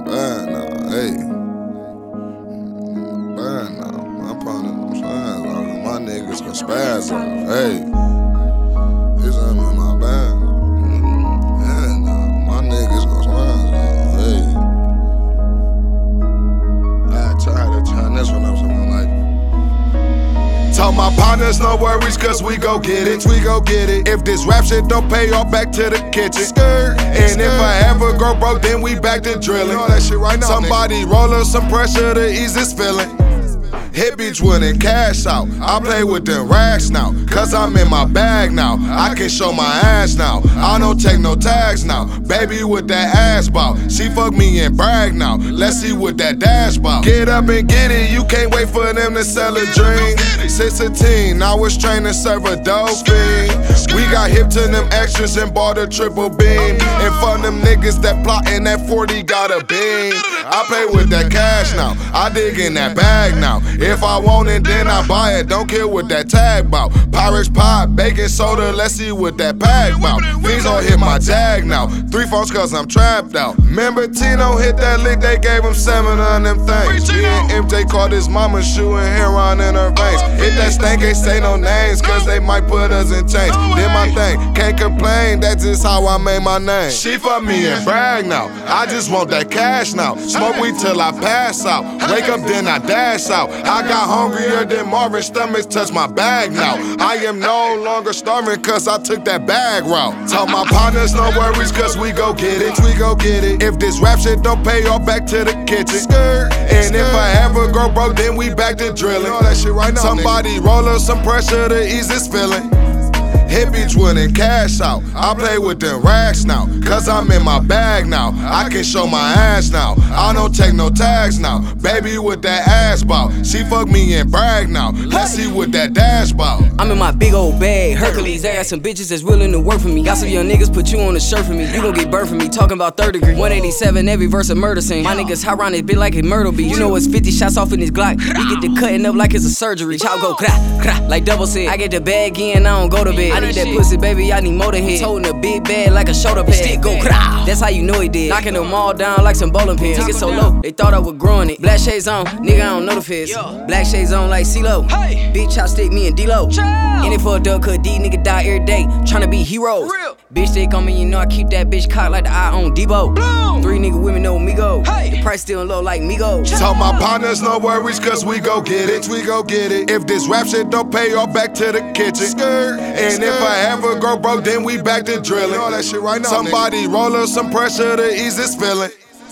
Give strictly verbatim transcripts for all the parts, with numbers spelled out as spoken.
bad now, hey. Bad now. I'm probably saying, my niggas gon' spaz out, hey. This ain't in my bag. Bad now. My niggas gon' spaz out, hey. I tried to turn this one up something like. Tell my partners no worries, cause we go get it, we go get it. If this rap shit don't pay off, back to the kitchen. Skirt, and if I ever go broke, then we back to drilling. You know that shit right now, somebody nigga. Roll up some pressure to ease this feeling. Hit beach winning cash out. I play with them racks now, cause I'm in my bag now. I can show my ass now. I don't take no tags now. Baby with that ass bout. She fuck me and brag now. Let's see what that dash bout. Get up and get it. You can't wait for them to sell a dream. Since a teen, I was trained to serve a dope fiend. We got hip to them extras and bought a triple beam. And for them niggas that plotting that forty got a beam. I pay with that cash now. I dig in that bag now. If I want it, then I buy it. Don't care what that tag bout. Pirates pop, baking soda, let's see what that pack bout. Fiends don't hit my tag now. Three phones cause I'm trapped out. Remember Tino hit that lick, they gave him seven on them things. Me and M J caught his mama shooting heroin in her veins. Hit that stank, ain't say no names, cause they might put us in chains. Did my thing, can't complain, that's just how I made my name. She fuck me and brag now. I just want that cash now. Smoke weed till I pass out. Wake up, then I dash out. I got hungrier than Marvin, stomachs touch my bag now. I am no longer starving cause I took that bag route. Tell my partners no worries cause we go get it, we go get it. If this rap shit don't pay off, back to the kitchen. And if I ever go broke, then we back to drilling. You know that shit right now, somebody roll up some pressure to ease this feeling. Hit beach winning cash out. I play with them racks now, cause I'm in my bag now. I can show my ass now. I don't take no tags now. Baby with that ass bout. She fuck me and brag now. Let's see what that dash bout. I'm in my big old bag, Hercules. I got some bitches that's willing to work for me. Got some young niggas put you on the shirt for me. You gon' get burnt for me. Talking about third degree. one eighty-seven every verse a murder scene. My niggas high round this bit like a murder beat. You know it's fifty shots off in this Glock. We get the cutting up like it's a surgery. Chow go cra cra like double said. I get the bag in, I don't go to bed. I need that pussy, baby, I need more than head. Holding a big bag like a shoulder pad. Stick go cra. That's how you know he did. Knocking them all down like some bowling pins. Took it so low, they thought I was growing it. Black shades on, nigga, I don't know the fizz. Black shades on like CeeLo. Hey. Big chopstick, me and D-Lo. In it for a duck, cause these niggas die every day. Tryna be heroes. Real. Bitch stick on me, you know I keep that bitch cocked like the eye on Debo. Bloom. Three nigga women know me go. Hey. The price still low like Migos. Tell my partners no worries cause we go get it, we go get it. If this rap shit don't pay off, back to the kitchen. Skirt. And if I ever go broke, then we back to drilling. You know that shit right now, somebody nigga. Roll up some pressure to ease this feeling.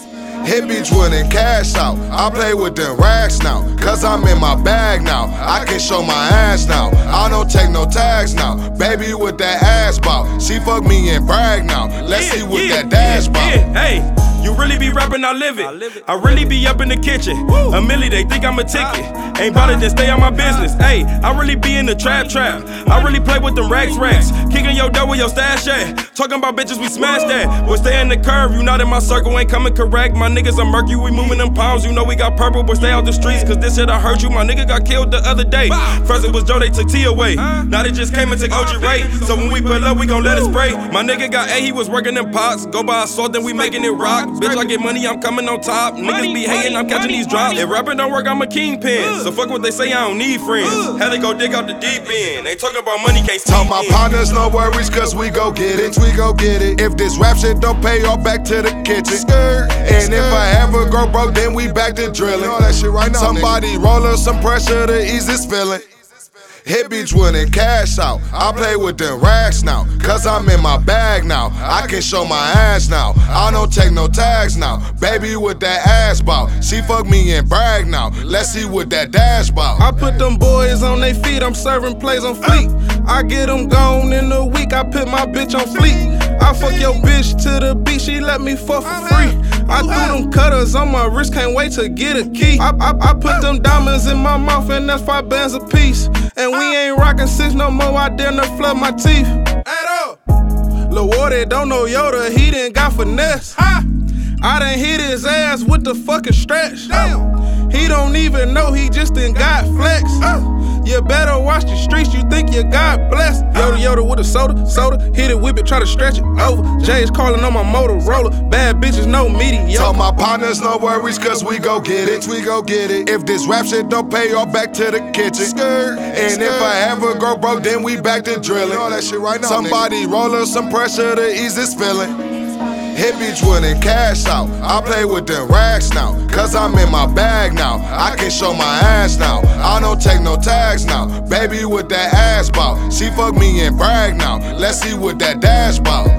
Hit beach winning cash out. I play with them racks now, cause I'm in my bag now. I can show my ass now. I don't take no tags now. Baby with that ass bout. She fuck me and brag now. Let's yeah, see what yeah, that dash bout. Yeah, hey. You really be rapping, I live it. I, live it. I really be up in the kitchen. Woo. A milli, they think I'm a ticket. Ain't bout it, then stay on my business. Hey, I really be in the trap trap. I really play with them racks racks. Kicking your dough with your stash at. Talking about bitches, we smash that. Boy, stay in the curve, you not in my circle, ain't coming correct. My niggas are murky, we moving them pounds. You know we got purple, boy, stay out the streets. Cause this shit I heard you, my nigga got killed the other day. First it was Joe, they took T away. Now they just came and took O G Ray. So when we pull up, we gon' let it spray. My nigga got A, he was working them pots. Go buy a sword, then we making it rock. Bitch, I get money, I'm coming on top. Niggas be hating, I'm catching these drops. If rapping don't work, I'm a kingpin. So fuck what they say, I don't need friends. Had to go dig out the deep end. They talking about money, can't tell my partners no worries, cause we go get it, we go get it. If this rap shit don't pay off, back to the kitchen. And if I ever go broke, then we back to drilling. You know that shit right now, somebody roll up some pressure to ease this feeling. Hit beach winning cash out. I play with them racks now, cause I'm in my bag now. I can show my ass now. I don't take no tags now. Baby with that ass bout. She fuck me and brag now. Let's see what that dash bout. I put them boys on they feet, I'm serving plays on fleek. I get them gone in a week, I put my bitch on fleek. I fuck your bitch to the beat, she let me fuck for free. I threw them cutters on my wrist, can't wait to get a key. I, I, I put them diamonds in my mouth and that's five bands a piece. And we ain't rockin' six no more, I dare not flood my teeth. Add up. Lil' Wardy don't know Yoda, he done got finesse. Ha! I done hit his ass with the fucking stretch. Damn. He don't even know he just done got flex. Uh. You better watch the streets, you think you God blessed. Yoda Yoda with a soda, soda, hit it, whip it, try to stretch it over. Jay's calling on my Motorola, bad bitches, no mediocre. Tell my partners no worries, cause we go get it, we go get it. If this rap shit don't pay off, back to the kitchen. Skirt. And if I ever go broke, then we back to drilling. All that shit right now, somebody roll up some pressure to ease this feeling. Hit Beachwood and cash out. I play with them racks now, cause I'm in my bag now. I can show my ass now. I don't take no tags now. Baby with that ass bout, she fuck me and brag now. Let's see what that dash bout.